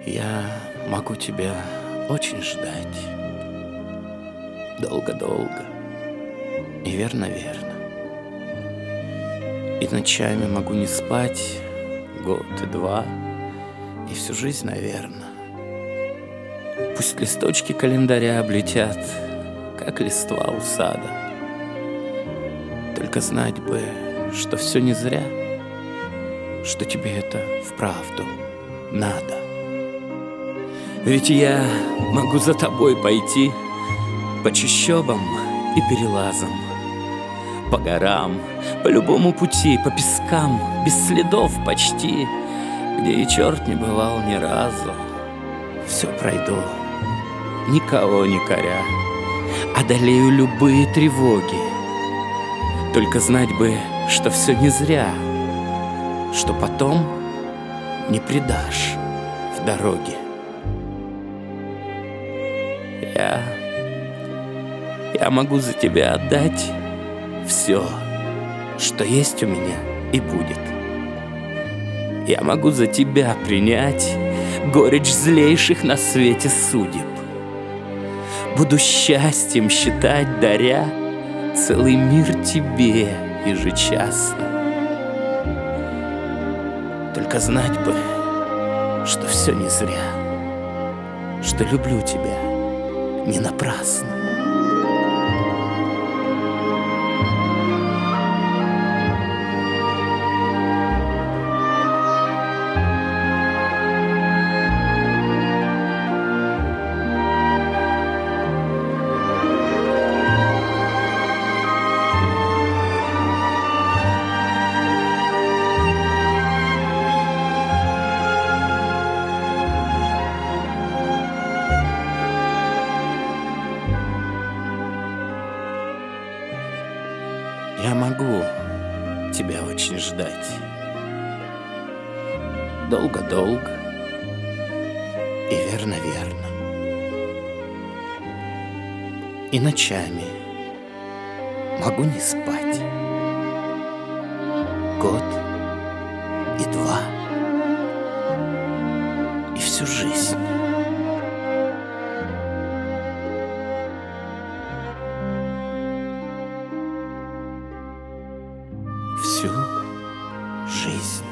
Я могу тебя очень ждать. Долго-долго. И верно-верно. И ночами могу не спать год и два, и всю жизнь, наверно. Пусть листочки календаря облетят, как листва у сада. Только знать бы, что все не зря, что тебе это вправду надо. Ведь я могу за тобой пойти по чащобам и перелазам, по горам, по любому пути, по пескам, без следов почти, где и черт не бывал ни разу. Все пройду, никого не коря, одолею любые тревоги. Только знать бы, что все не зря, что потом не предашь в дороге. Я могу за тебя отдать все, что есть у меня и будет. Я могу за тебя принять горечь злейших на свете судеб. Буду счастьем считать, даря целый мир тебе ежечасно. Только знать бы, что все не зря, что люблю тебя не напрасно. Я могу тебя очень ждать. Долго-долго и верно-верно. И ночами могу не спать. Год и два, и всю жизнь. Всю жизнь.